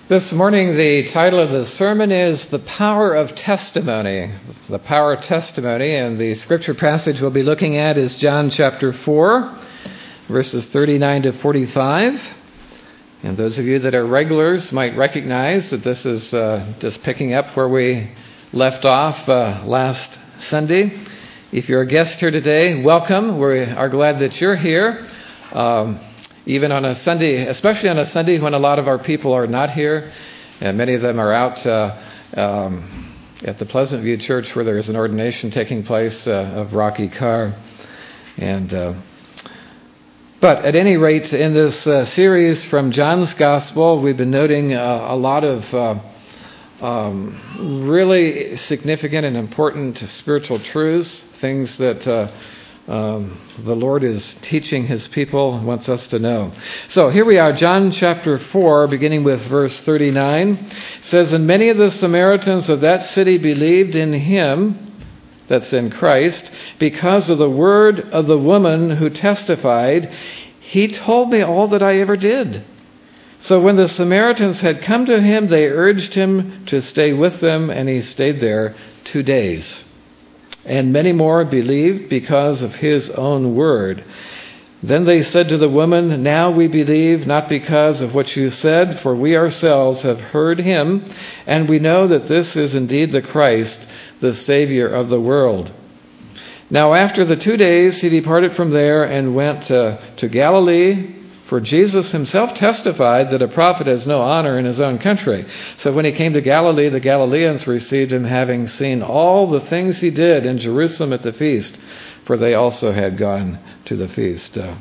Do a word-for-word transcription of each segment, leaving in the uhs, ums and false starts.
This morning, the title of the sermon is The Power of Testimony. The Power of Testimony, and the scripture passage we'll be looking at is John chapter four, verses thirty-nine to forty-five. And those of you that are regulars might recognize that this is uh, just picking up where we left off uh, last Sunday. If you're a guest here today, welcome. We are glad that you're here. Um, Even on a Sunday, especially on a Sunday when a lot of our people are not here, and many of them are out uh, um, at the Pleasant View Church where there is an ordination taking place uh, of Rocky Carr. And uh, but at any rate, in this uh, series from John's Gospel, we've been noting uh, a lot of uh, um, really significant and important spiritual truths, things that Uh, Um, the Lord is teaching His people, wants us to know. So here we are, John chapter four, beginning with verse thirty-nine. It says, "And many of the Samaritans of that city believed in Him," that's in Christ, "because of the word of the woman who testified, 'He told me all that I ever did.' So when the Samaritans had come to Him, they urged Him to stay with them, and He stayed there two days. And many more believed because of His own word. Then they said to the woman, 'Now we believe, not because of what you said, for we ourselves have heard Him, and we know that this is indeed the Christ, the Savior of the world.' Now after the two days He departed from there and went uh, to Galilee, for Jesus Himself testified that a prophet has no honor in his own country. So when He came to Galilee, the Galileans received Him, having seen all the things He did in Jerusalem at the feast, for they also had gone to the feast." Uh,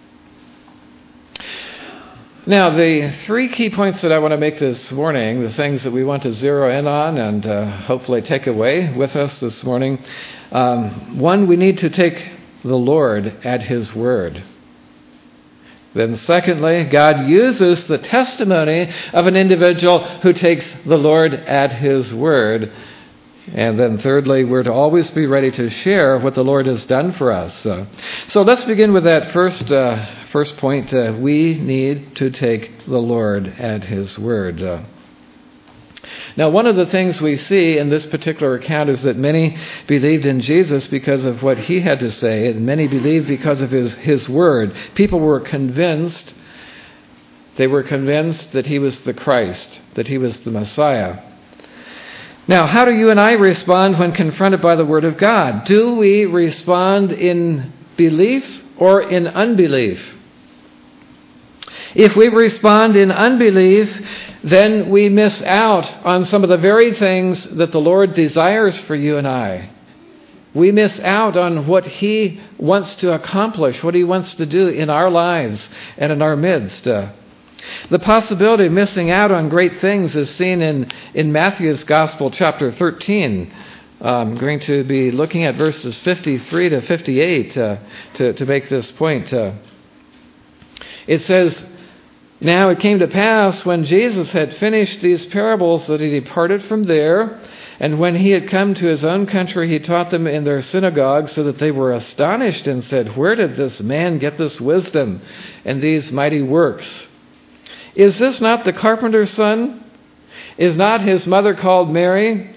now, the three key points that I want to make this morning, the things that we want to zero in on and uh, hopefully take away with us this morning. Um, one, we need to take the Lord at His word. Then secondly, God uses the testimony of an individual who takes the Lord at His word. And then thirdly, we're to always be ready to share what the Lord has done for us. So, so let's begin with that first uh, first point. Uh, we need to take the Lord at His word. Uh, Now, one of the things we see in this particular account is that many believed in Jesus because of what He had to say, and many believed because of His, his word. People were convinced, they were convinced that He was the Christ, that He was the Messiah. Now, how do you and I respond when confronted by the Word of God? Do we respond in belief or in unbelief? If we respond in unbelief, then we miss out on some of the very things that the Lord desires for you and I. We miss out on what He wants to accomplish, what He wants to do in our lives and in our midst. Uh, the possibility of missing out on great things is seen in, in Matthew's Gospel, chapter thirteen. I'm going to be looking at verses fifty-three to fifty-eight uh, to, to make this point. Uh, it says, "Now it came to pass, when Jesus had finished these parables, that He departed from there. And when He had come to His own country, He taught them in their synagogues, so that they were astonished and said, 'Where did this man get this wisdom and these mighty works? Is this not the carpenter's son? Is not his mother called Mary?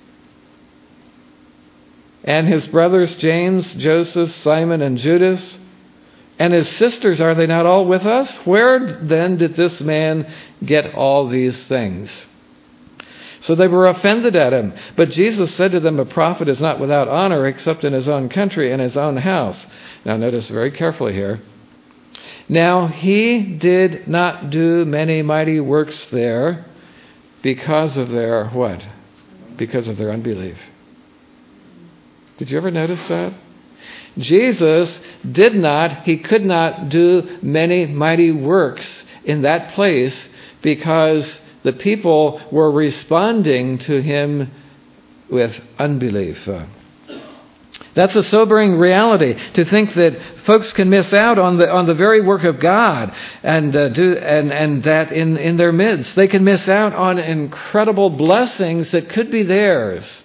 And his brothers James, Joseph, Simon, and Judas? And his sisters, are they not all with us? Where then did this man get all these things?' So they were offended at Him. But Jesus said to them, 'A prophet is not without honor except in his own country and his own house.'" Now notice very carefully here. "Now He did not do many mighty works there because of their," what? Because of their unbelief. Did you ever notice that? Jesus did not, He could not do many mighty works in that place because the people were responding to Him with unbelief. Uh, that's a sobering reality, to think that folks can miss out on the on the very work of God and uh, do and and that in, in their midst. They can miss out on incredible blessings that could be theirs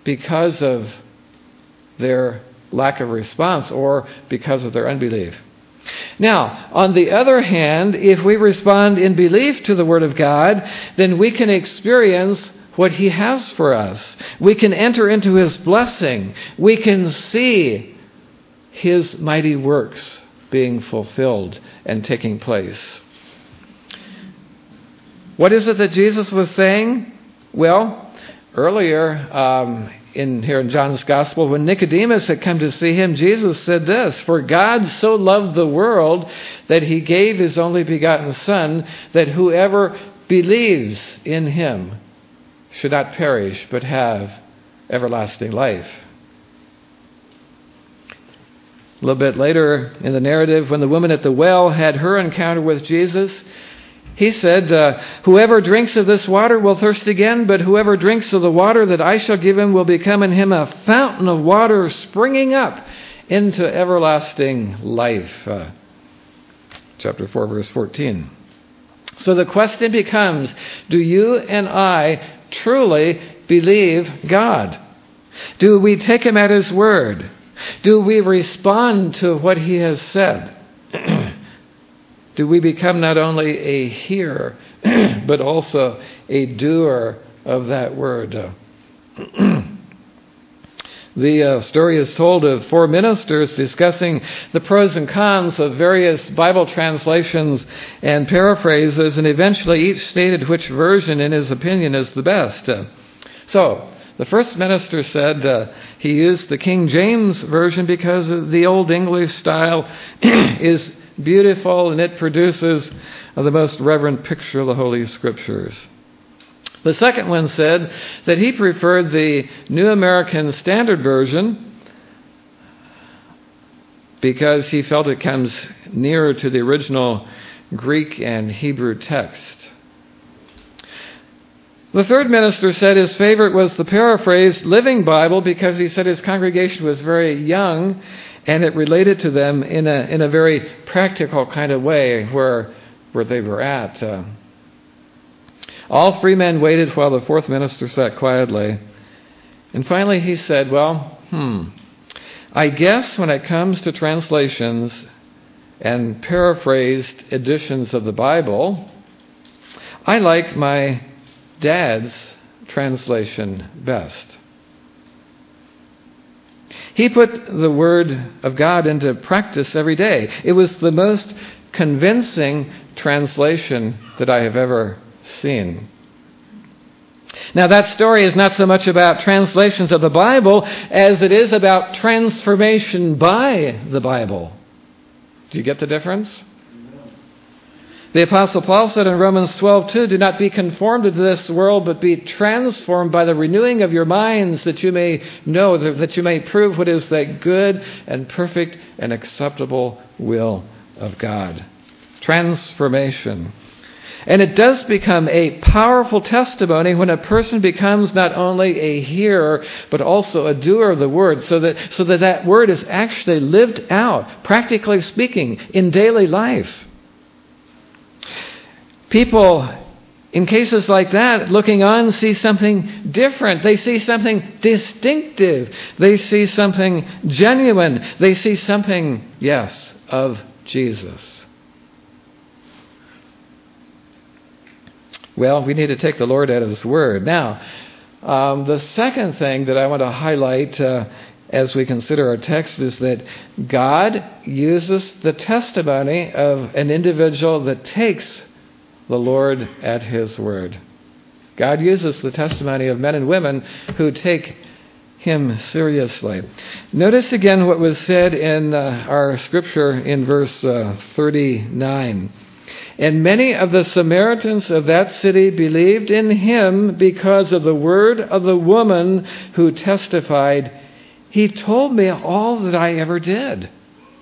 because of their lack of response or because of their unbelief. Now, on the other hand, if we respond in belief to the Word of God, then we can experience what He has for us. We can enter into His blessing. We can see His mighty works being fulfilled and taking place. What is it that Jesus was saying? Well, earlier um, in here in John's Gospel, when Nicodemus had come to see Him, Jesus said this, "For God so loved the world that He gave His only begotten Son, that whoever believes in Him should not perish, but have everlasting life." A little bit later in the narrative, when the woman at the well had her encounter with Jesus, He said, uh, "Whoever drinks of this water will thirst again, but whoever drinks of the water that I shall give him will become in him a fountain of water springing up into everlasting life." Uh, chapter four, verse fourteen. So the question becomes, do you and I truly believe God? Do we take Him at His word? Do we respond to what He has said? Do we become not only a hearer, but also a doer of that word? The uh, story is told of four ministers discussing the pros and cons of various Bible translations and paraphrases, and eventually each stated which version, in his opinion, is the best. Uh, so, the first minister said uh, he used the King James Version because the Old English style is beautiful and it produces uh, the most reverent picture of the Holy Scriptures. The second one said that he preferred the New American Standard Version because he felt it comes nearer to the original Greek and Hebrew text. The third minister said his favorite was the paraphrased Living Bible because he said his congregation was very young and it related to them in a in a very practical kind of way where where they were at. Uh, all three men waited while the fourth minister sat quietly. And finally he said, well, hmm, I guess when it comes to translations and paraphrased editions of the Bible, I like my Dad's translation best. He put the Word of God into practice every day. It was the most convincing translation that I have ever seen. Now, that story is not so much about translations of the Bible as it is about transformation by the Bible. Do you get the difference? The Apostle Paul said in Romans twelve two, "Do not be conformed to this world, but be transformed by the renewing of your minds, that you may know, that you may prove what is that good and perfect and acceptable will of God." Transformation. And it does become a powerful testimony when a person becomes not only a hearer, but also a doer of the word, so that, so that that word is actually lived out, practically speaking, in daily life. People, in cases like that, looking on, see something different. They see something distinctive. They see something genuine. They see something, yes, of Jesus. Well, we need to take the Lord at His word. Now, um, the second thing that I want to highlight uh, as we consider our text is that God uses the testimony of an individual that takes the Lord at His word. God uses the testimony of men and women who take Him seriously. Notice again what was said in uh, our scripture in verse uh, thirty-nine. "And many of the Samaritans of that city believed in Him because of the word of the woman who testified, 'He told me all that I ever did.'"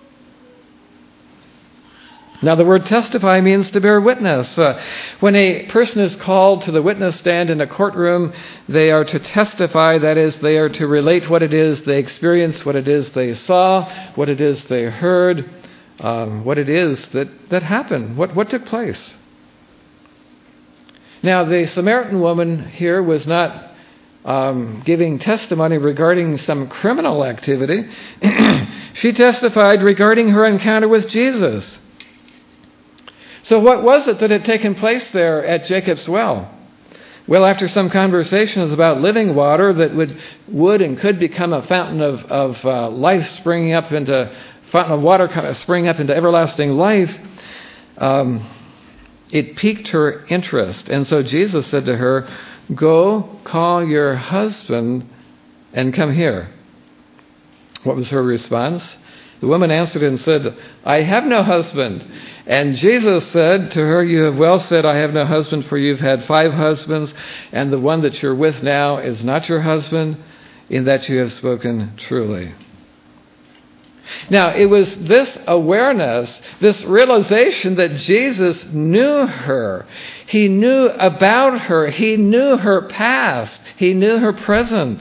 Now, the word testify means to bear witness. Uh, when a person is called to the witness stand in a courtroom, they are to testify. That is, they are to relate what it is they experienced, what it is they saw, what it is they heard, um, what it is that, that happened, what, what took place. Now, the Samaritan woman here was not um, giving testimony regarding some criminal activity. She testified regarding her encounter with Jesus. So what was it that had taken place there at Jacob's well? Well, after some conversations about living water that would would and could become a fountain of, of uh, life springing up into, fountain of water kind of springing up into everlasting life, um, it piqued her interest. And so Jesus said to her, "Go call your husband and come here." What was her response? The woman answered and said, "I have no husband." And Jesus said to her, "You have well said, I have no husband, for you've had five husbands, and the one that you're with now is not your husband, in that you have spoken truly." Now, it was this awareness, this realization that Jesus knew her. He knew about her. He knew her past. He knew her present.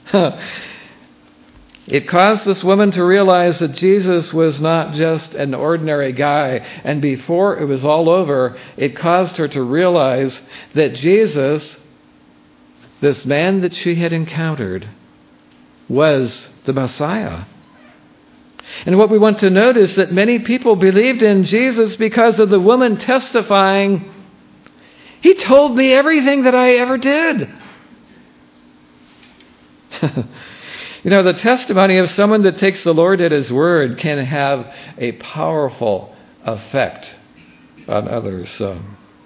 It caused this woman to realize that Jesus was not just an ordinary guy. And before it was all over, it caused her to realize that Jesus, this man that she had encountered, was the Messiah. And what we want to note is that many people believed in Jesus because of the woman testifying, "He told me everything that I ever did." You know, the testimony of someone that takes the Lord at His word can have a powerful effect on others. So,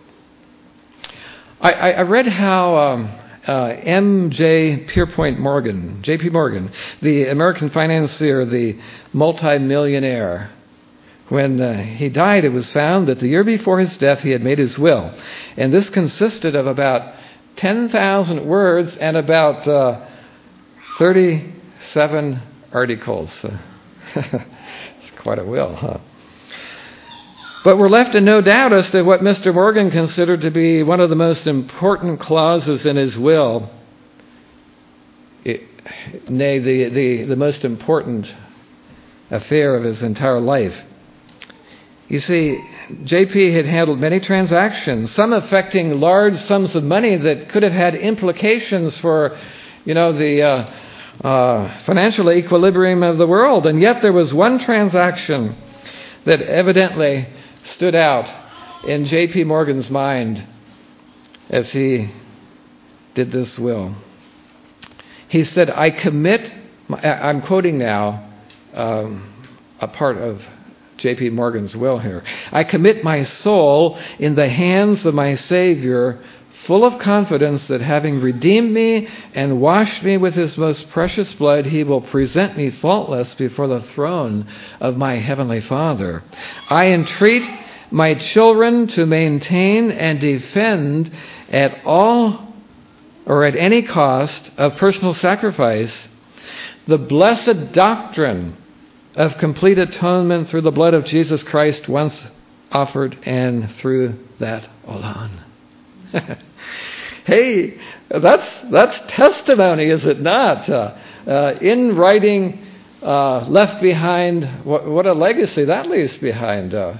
I, I read how um, uh, M J Pierpont Morgan, J P Morgan, the American financier, the multimillionaire, when uh, he died, it was found that the year before his death, he had made his will. And this consisted of about ten thousand words and about uh, thirty Seven articles. It's quite a will, huh? But we're left in no doubt as to what Mister Morgan considered to be one of the most important clauses in his will. It, nay, the, the, the most important affair of his entire life. You see, J P had handled many transactions, some affecting large sums of money that could have had implications for, you know, the uh, uh, financial equilibrium of the world. And yet there was one transaction that evidently stood out in J P Morgan's mind as he did this will. He said, I commit, my, I'm quoting now um, a part of J P Morgan's will here. I commit my soul in the hands of my Savior, full of confidence that having redeemed me and washed me with His most precious blood, He will present me faultless before the throne of my Heavenly Father. I entreat my children to maintain and defend at all or at any cost of personal sacrifice the blessed doctrine of complete atonement through the blood of Jesus Christ once offered and through that alone. Hey, that's that's testimony, is it not? Uh, uh, in writing, uh, left behind, what, what a legacy that leaves behind. Uh,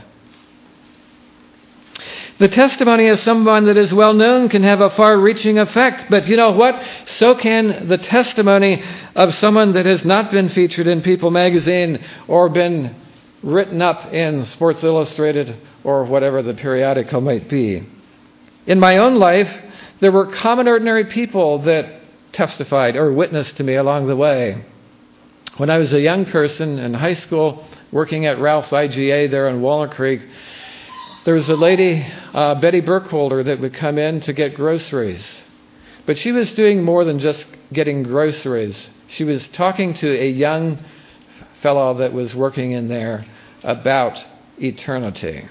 The testimony of someone that is well known can have a far-reaching effect. But you know what? So can the testimony of someone that has not been featured in People magazine or been written up in Sports Illustrated or whatever the periodical might be. In my own life, there were common, ordinary people that testified or witnessed to me along the way. When I was a young person in high school, working at Ralph's I G A there in Walnut Creek, there was a lady, uh, Betty Burkholder, that would come in to get groceries. But she was doing more than just getting groceries. She was talking to a young fellow that was working in there about eternity.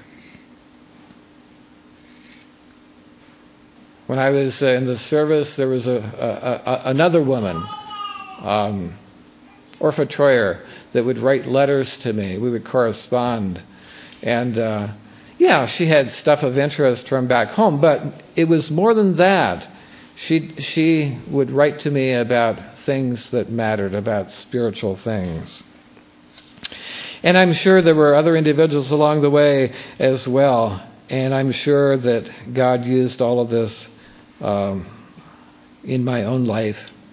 When I was uh, in the service, there was a, a, a another woman, um, Orpha Troyer, that would write letters to me. We would correspond. And uh, yeah, she had stuff of interest from back home, but it was more than that. She she would write to me about things that mattered, about spiritual things. And I'm sure there were other individuals along the way as well. And I'm sure that God used all of this um, in my own life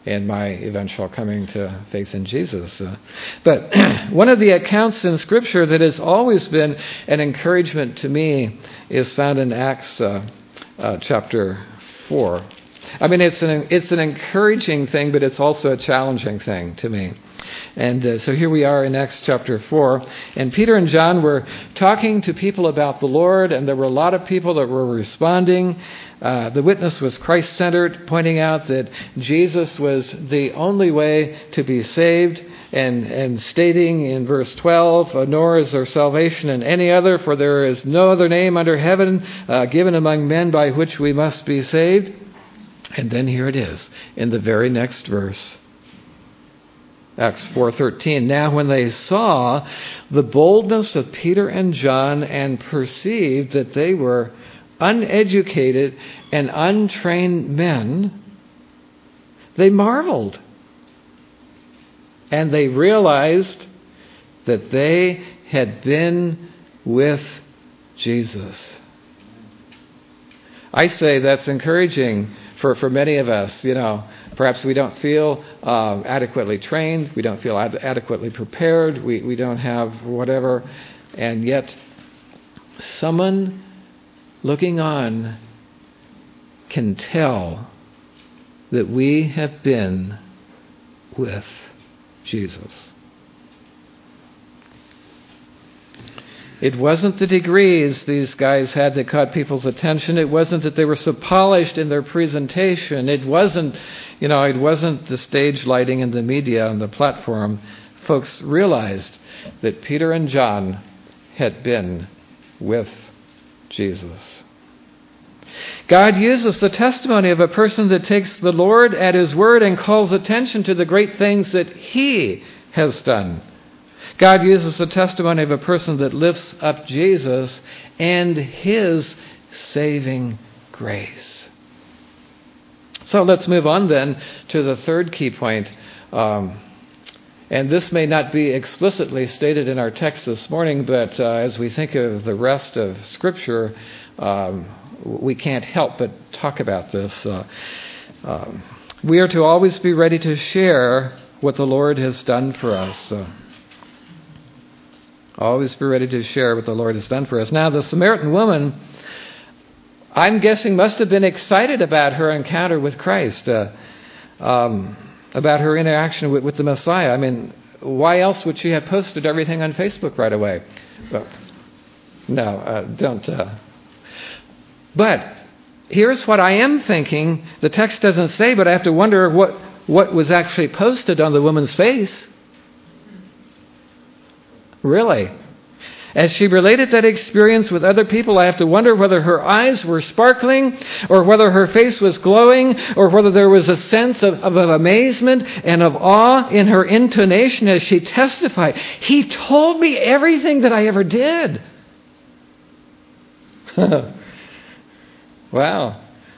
in my eventual coming to faith in Jesus. Uh, but one of the accounts in Scripture that has always been an encouragement to me is found in Acts uh, uh, chapter four. I mean, it's an it's an encouraging thing, but it's also a challenging thing to me. And uh, so here we are in Acts chapter four, and Peter and John were talking to people about the Lord, and there were a lot of people that were responding. Uh, the witness was Christ-centered, pointing out that Jesus was the only way to be saved, and, and stating in verse twelve, nor is there salvation in any other, for there is no other name under heaven uh, given among men by which we must be saved. And then here it is, in the very next verse. Acts four thirteen. Now when they saw the boldness of Peter and John and perceived that they were uneducated and untrained men, they marveled. And they realized that they had been with Jesus. I say that's encouraging for, for many of us. You know, perhaps we don't feel uh, adequately trained. We don't feel ad- adequately prepared. We, we don't have whatever. And yet, someone looking on can tell that we have been with Jesus. It wasn't the degrees these guys had that caught people's attention. It wasn't that they were so polished in their presentation. It wasn't, you know, it wasn't the stage lighting and the media on the platform. Folks realized that Peter and John had been with Jesus. God uses the testimony of a person that takes the Lord at His word and calls attention to the great things that He has done. God uses the testimony of a person that lifts up Jesus and His saving grace. So let's move on then to the third key point. Um, and this may not be explicitly stated in our text this morning, but uh, as we think of the rest of Scripture, um, we can't help but talk about this. Uh, um, we are to always be ready to share what the Lord has done for us. Uh, always be ready to share what the Lord has done for us. Now, the Samaritan woman, I'm guessing, must have been excited about her encounter with Christ, uh, um, about her interaction with, with the Messiah. I mean, why else would she have posted everything on Facebook right away? Well, no, uh, don't... Uh, But here's what I am thinking. The text doesn't say, but I have to wonder what, what was actually posted on the woman's face. Really. As she related that experience with other people, I have to wonder whether her eyes were sparkling, or whether her face was glowing, or whether there was a sense of, of, of amazement and of awe in her intonation as she testified. He told me everything that I ever did. Wow.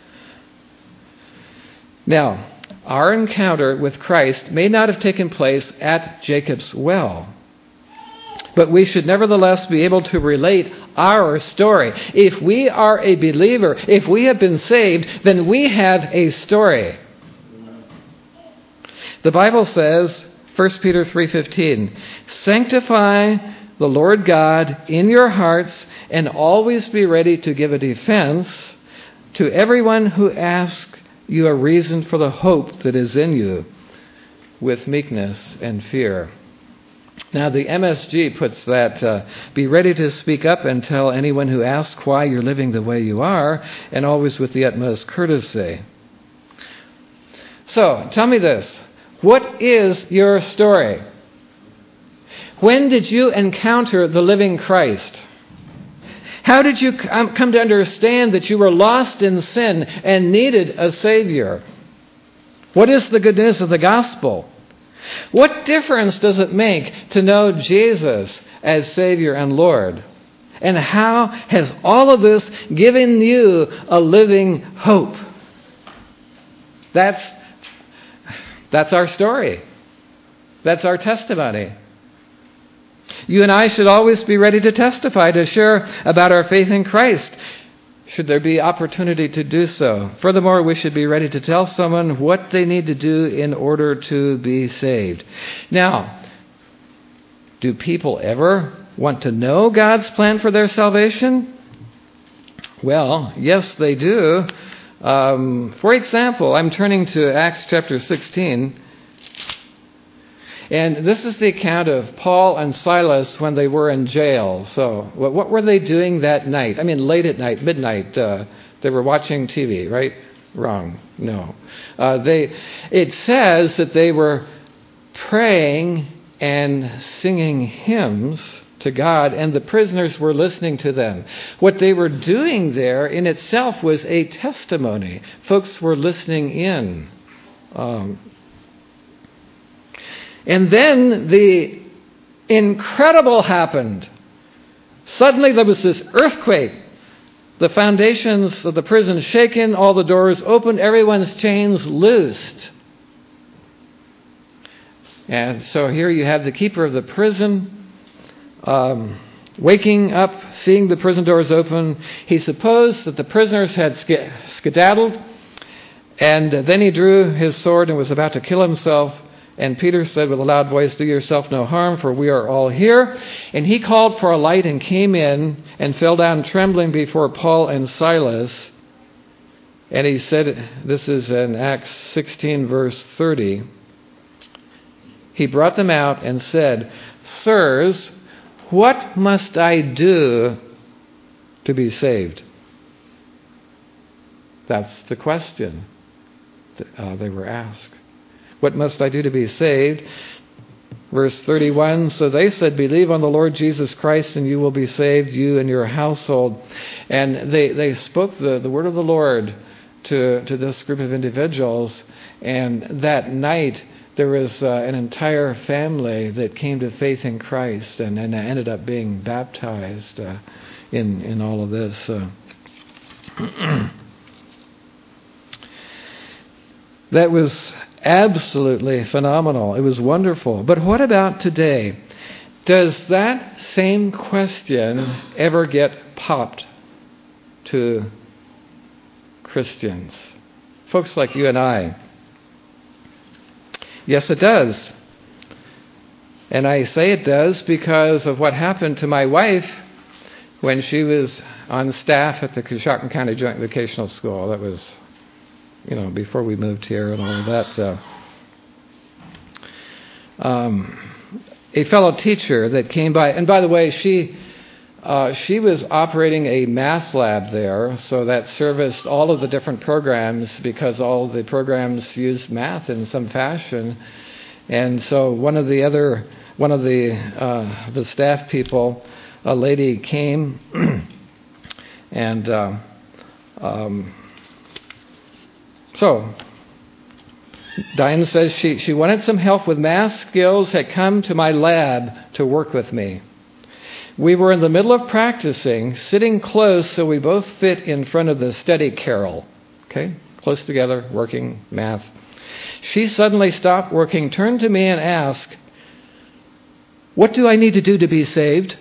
Now, our encounter with Christ may not have taken place at Jacob's well, but we should nevertheless be able to relate our story. If we are a believer, if we have been saved, then we have a story. The Bible says, First Peter three fifteen, sanctify the Lord God in your hearts and always be ready to give a defense to everyone who asks you a reason for the hope that is in you, with meekness and fear. Now, the M S G puts that, uh, be ready to speak up and tell anyone who asks why you're living the way you are, and always with the utmost courtesy. So, tell me this. What is your story? When did you encounter the living Christ? How did you come to understand that you were lost in sin and needed a Savior? What is the good news of the gospel? What difference does it make to know Jesus as Savior and Lord? And how has all of this given you a living hope? That's, that's our story. That's our testimony. You and I should always be ready to testify, to share about our faith in Christ. should there be opportunity to do so. Furthermore, we should be ready to tell someone what they need to do in order to be saved. Now, do people ever want to know God's plan for their salvation? Well, yes, they do. Um, for example, I'm turning to Acts chapter sixteen. And this is the account of Paul and Silas when they were in jail. So what, what were they doing that night? I mean, late at night, midnight. Uh, they were watching T V, right? Wrong. No. Uh, they. It says that they were praying and singing hymns to God, and the prisoners were listening to them. What they were doing there in itself was a testimony. Folks were listening in. Um, And then the incredible happened. Suddenly there was this earthquake. The foundations of the prison shaken, all the doors opened, everyone's chains loosed. And so here you have the keeper of the prison um, waking up, seeing the prison doors open. He supposed that the prisoners had sk- skedaddled, and then he drew his sword and was about to kill himself. And Peter said with a loud voice, "Do yourself no harm, for we are all here." And he called for a light and came in and fell down trembling before Paul and Silas. And he said, this is in Acts sixteen, verse thirty. He brought them out and said, "Sirs, what must I do to be saved?" That's the question that, uh, they were asked. What must I do to be saved? Verse thirty-one, so they said, "Believe on the Lord Jesus Christ and you will be saved, you and your household." And they, they spoke the, the word of the Lord to, to this group of individuals. And that night there was uh, an entire family that came to faith in Christ and, and ended up being baptized uh, in, in all of this. Uh, that was absolutely phenomenal. It was wonderful. But what about today? Does that same question ever get popped to Christians? Folks like you and I. Yes, it does. And I say it does because of what happened to my wife when she was on staff at the Coshocton County Joint Vocational School. That was, you know, before we moved here and all of that. Uh, um, a fellow teacher that came by, and by the way, she uh, she was operating a math lab there, so that serviced all of the different programs because all of the programs used math in some fashion. And so one of the other, one of the uh, the staff people, a lady came, and uh, um, so Diane says she, she wanted some help with math skills, had come to my lab to work with me. We were in the middle of practicing, sitting close so we both fit in front of the study carrel. Okay, close together, working math. She suddenly stopped working, turned to me and asked, "What do I need to do to be saved?"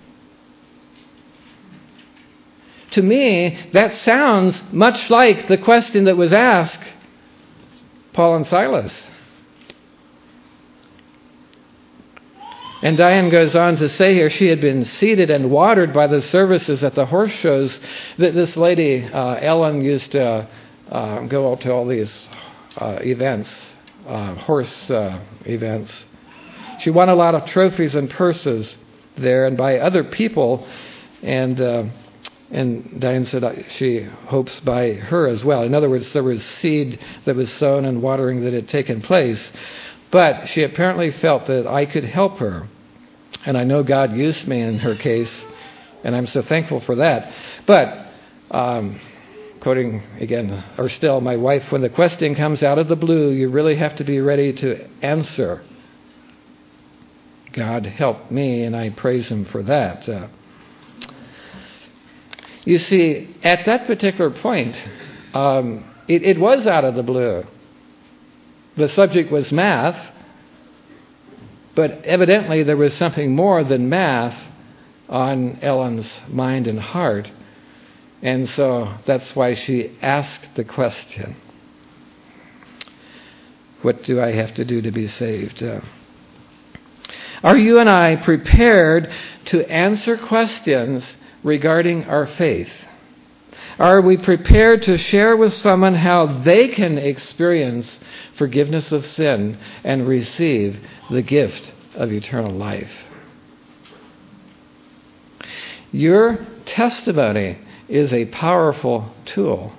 To me, that sounds much like the question that was asked Paul and Silas. And Diane goes on to say here, she had been seated and watered by the services at the horse shows that this lady, uh, Ellen, used to uh, go out to all these uh, events, uh, horse uh, events. She won a lot of trophies and purses there and by other people. And uh, and Diane said she hopes by her as well. In other words, there was seed that was sown and watering that had taken place. But she apparently felt that I could help her. And I know God used me in her case, and I'm so thankful for that. But, um, quoting again, or still, my wife, when the question comes out of the blue, you really have to be ready to answer. God helped me, and I praise Him for that. Uh, you see, at that particular point, um, it, it was out of the blue. The subject was math, but evidently there was something more than math on Ellen's mind and heart. And so that's why she asked the question, what do I have to do to be saved? Uh, are you and I prepared to answer questions regarding our faith? Are we prepared to share with someone how they can experience forgiveness of sin and receive the gift of eternal life? Your testimony is a powerful tool.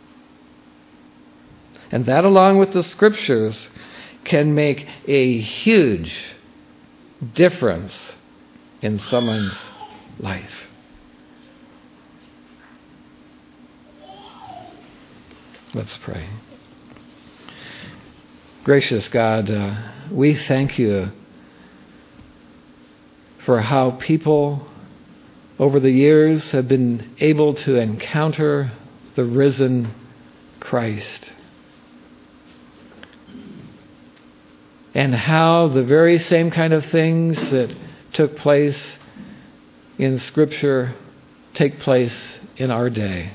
And that, along with the Scriptures, can make a huge difference in someone's life. Let's pray. Gracious God, uh, we thank you for how people over the years have been able to encounter the risen Christ. And how the very same kind of things that took place in Scripture take place in our day.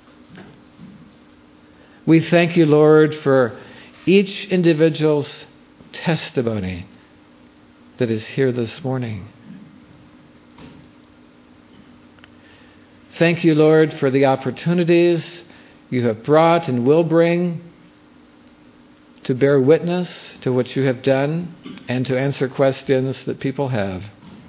We thank you, Lord, for each individual's testimony that is here this morning. Thank you, Lord, for the opportunities you have brought and will bring to bear witness to what you have done and to answer questions that people have.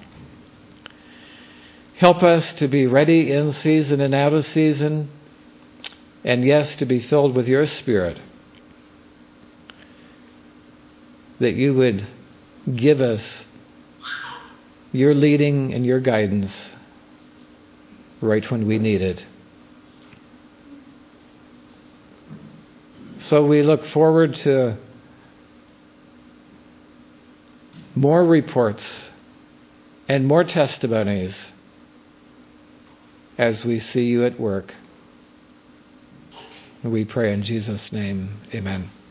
Help us to be ready in season and out of season, and yes, to be filled with your Spirit, that you would give us your leading and your guidance right when we need it. So we look forward to more reports and more testimonies as we see you at work. We pray in Jesus' name, amen.